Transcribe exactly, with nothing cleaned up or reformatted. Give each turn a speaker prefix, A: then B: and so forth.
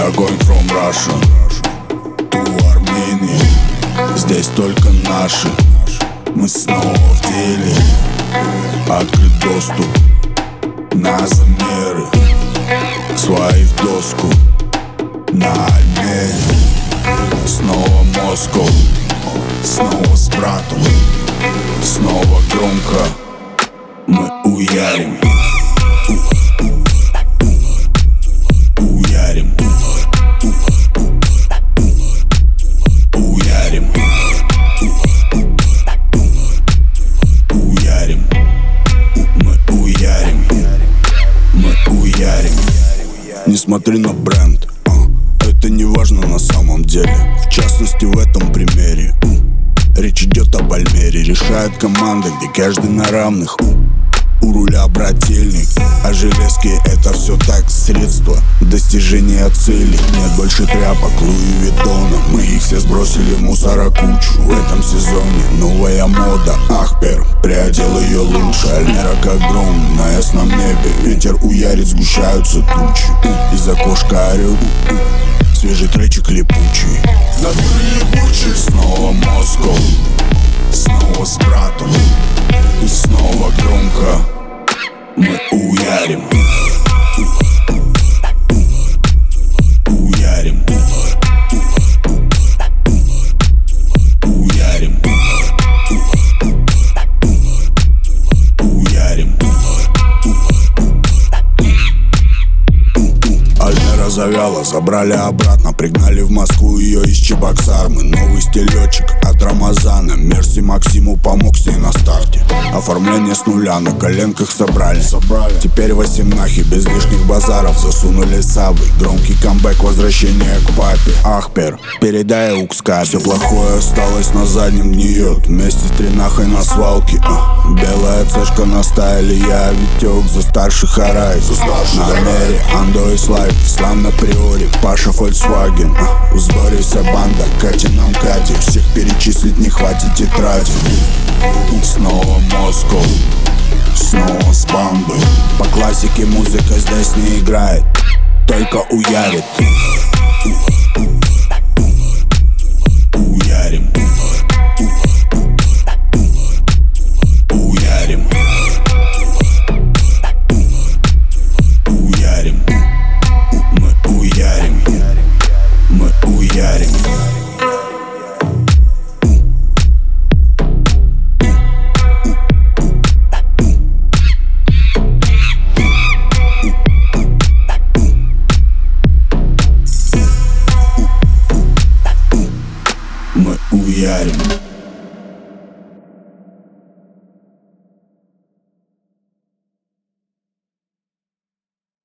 A: огонь from Russia to Армении. Здесь только наши, мы снова в деле. Открыт доступ на замеры, свои в доску на Альмере. Снова Москва, снова с братом, снова громко мы уярим. Уярим. Уярим. Уярим. Мы уярим. Мы уярим. Не смотри на бренд, это не важно на самом деле. В частности в этом примере речь идет об Альмере. Решает команда, где каждый на равных. У руля брательник, а железки это все так, средство достижения цели. Нет больше тряпок Луи Виттона, мы их все сбросили в мусорокучу. В этом сезоне новая мода, Ахпер приодел ее лучше. Альмера как гром на ясном небе, ветер уярит, сгущаются тучи. Из окошка орёт свежий тречик липучий. Липучий. Снова Москва, снова с братом, и снова громко мы уярим. Уярим. Уярим. Уярим. Альмера завяла, забрали обратно, пригнали в Москву ее из Чебоксар. Мы новый стилечек от Рамазана. Мерси Максиму помог с ней на старте. Оформление с нуля, на коленках собрали, собрали. Теперь восемнахи, без лишних базаров. Засунули сабы, громкий камбэк, возвращение к папе. Ахпер, передай укска. Все плохое осталось на заднем, гниет вместе с тринахой на свалке. а, Белая цешка на стайле, я Витек за старших арай. На Альмере, Андо и Слайд, Ислам на приоре, Паша Фольксваген. а, В сборе вся банда, Катя нам Катя. Всех перечислить не хватит тетради. Снова Москва, снова с бандой. По классике музыка здесь не играет, только уярит. Уярим. Уярим. Уярим. Мы уярим. Мы уярим. Мы уярим.